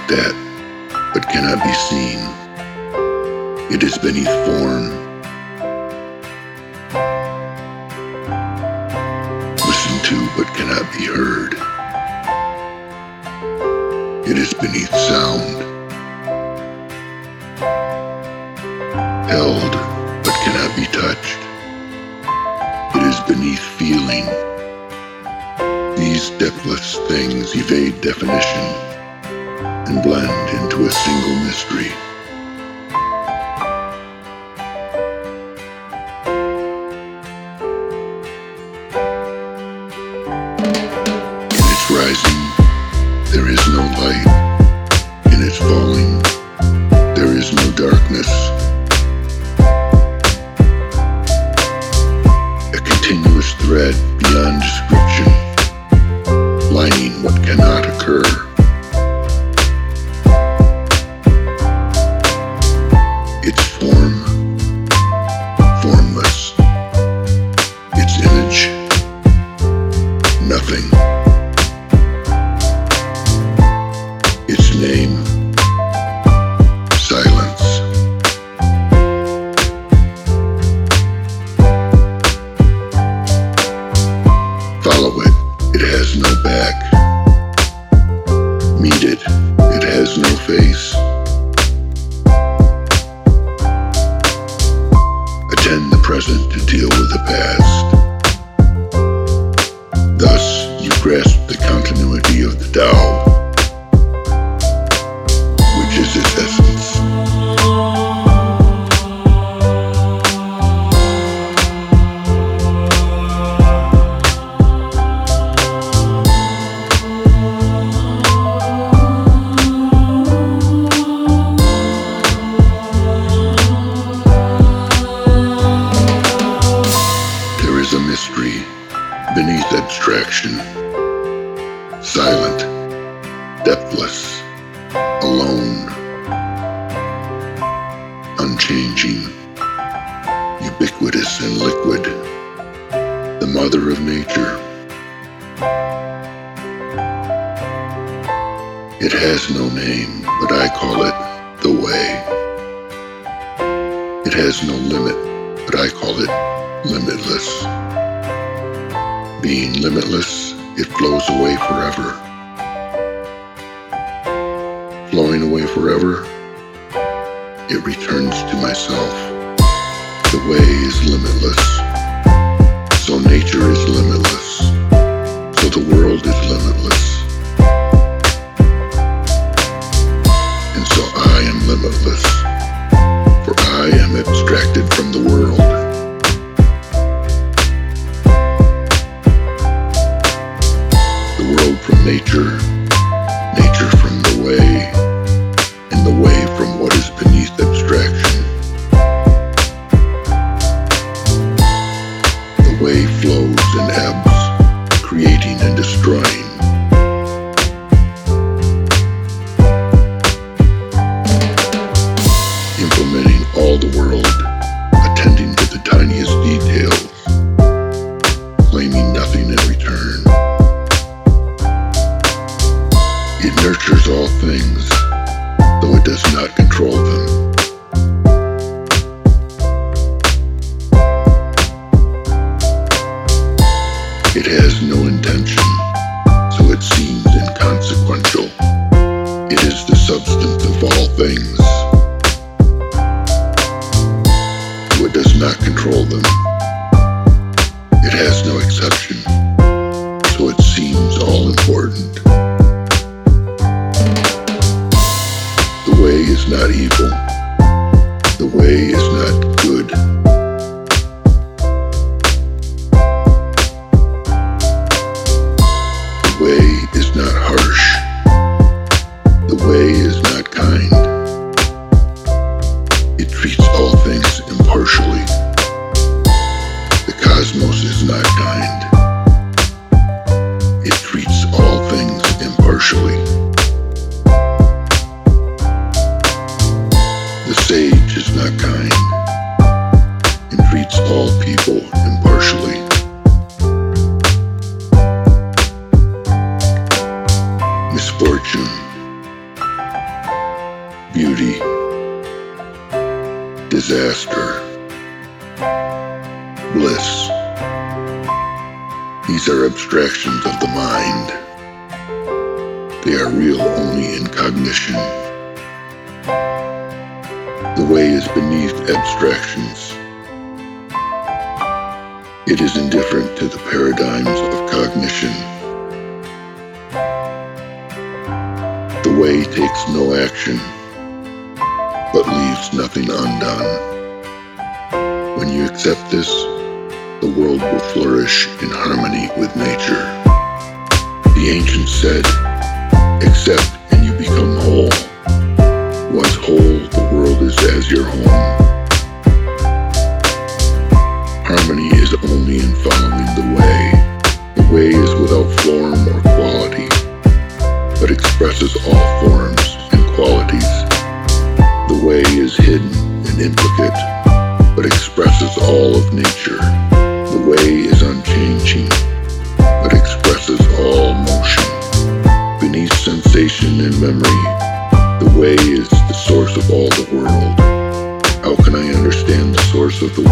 looked at, but cannot be seen. It is beneath form. Listened to, but cannot be heard. It is beneath sound. Held, but cannot be touched. It is beneath feeling. These depthless things evade definition and blend into a single mystery. In its rising, there is no light. In its falling, there is no darkness. A continuous thread beyond description, lining what cannot occur. Its form, formless. Its image, nothing. Its name, silence. Follow it, it has no back. Meet it, it has no face. Attend the present to deal with the past. Thus, you grasp the continuity of the Tao, which is its essence. There is a mystery beneath abstraction, silent, depthless, alone, unchanging, ubiquitous and liquid, the mother of nature. It has no name, but I call it the way. It has no limit, but I call it limitless. Being limitless, it flows away forever. Flowing away forever, it returns to myself. The way is limitless. So nature is limitless. So the world is limitless. And so I am limitless. For I am abstracted from the world. The world from nature, nature from the way, and the way from what is beneath abstraction. The way flows and ebbs, creating and destroying. Implementing all the world, attending to the tiniest details, claiming nothing in return. It nurtures all things, though it does not control them. It has no intention, so it seems inconsequential. It is the substance of all things, though it does not control them. It has no exception, so it seems all important. The way is not evil. The way is not good. The way is not harsh. The way is not kind. It treats all things impartially. The cosmos is not kind. It treats all things impartially. The sage is not kind and treats all people impartially. Misfortune, beauty, disaster, bliss. These are abstractions of the mind. They are real only in cognition. The way is beneath abstractions. It is indifferent to the paradigms of cognition. The way takes no action, but leaves nothing undone. When you accept this, the world will flourish in harmony with nature. The ancients said, accept and you become whole. Once whole, the world is as your home. Harmony is only in following the way. The way is without form or quality, but expresses all forms and qualities. The way is hidden and intricate, but expresses all of nature. The way is unchanging, but expresses all motion. Beneath sensation and memory, the way is the source of all the world. How can I understand the source of the